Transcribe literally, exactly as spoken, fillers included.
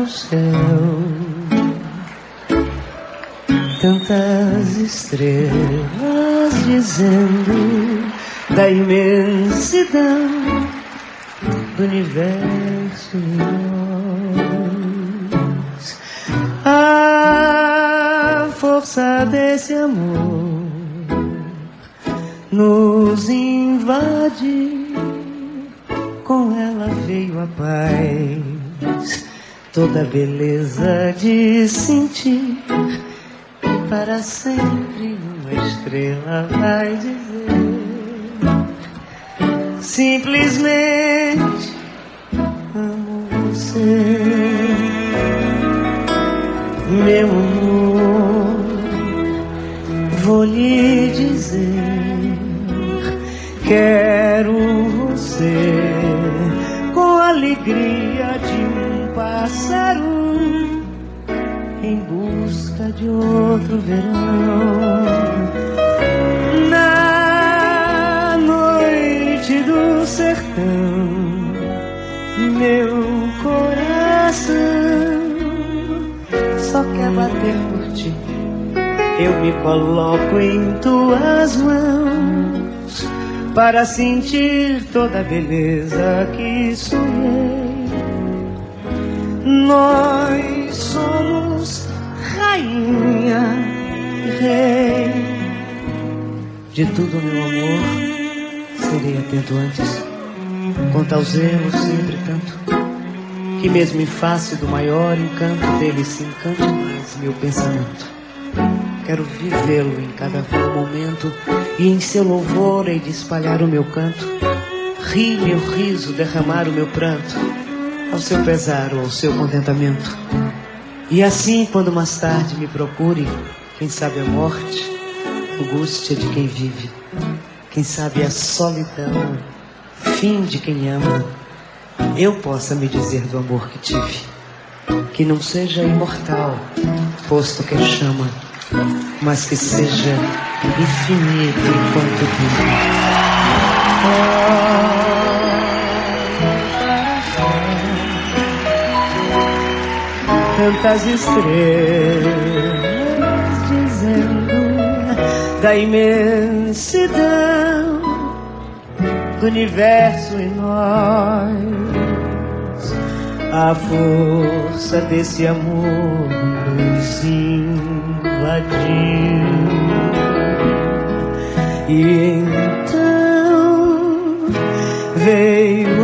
céu, tantas estrelas dizendo da imensidão do universo em nós. A força desse amor nos invade, com ela veio a paz, toda a beleza de sentir que para sempre uma estrela vai dizer simplesmente amo você, meu amor. Vou lhe dizer, quero você com a alegria de um pássaro em busca de outro verão. Na noite do sertão, meu coração só quer bater por ti. Eu me coloco em tuas mãos para sentir toda a beleza que sonhei. Nós somos rainha e rei. De tudo, meu amor, serei atento antes. Quanto ao zelo, sempre tanto, que mesmo em face do maior encanto dele se encante mais meu pensamento. Quero vivê-lo em cada momento, e em seu louvor hei de espalhar o meu canto. Rir meu riso, derramar o meu pranto, ao seu pesar ou ao seu contentamento. E assim, quando mais tarde me procure, quem sabe a morte, angústia de quem vive, quem sabe a solidão, fim de quem ama, eu possa me dizer do amor que tive, que não seja imortal, posto que chama, mas que seja infinito enquanto vive. Tantas estrelas dizendo da imensidão do universo em nós. A força desse amor nos invadiu, e então veio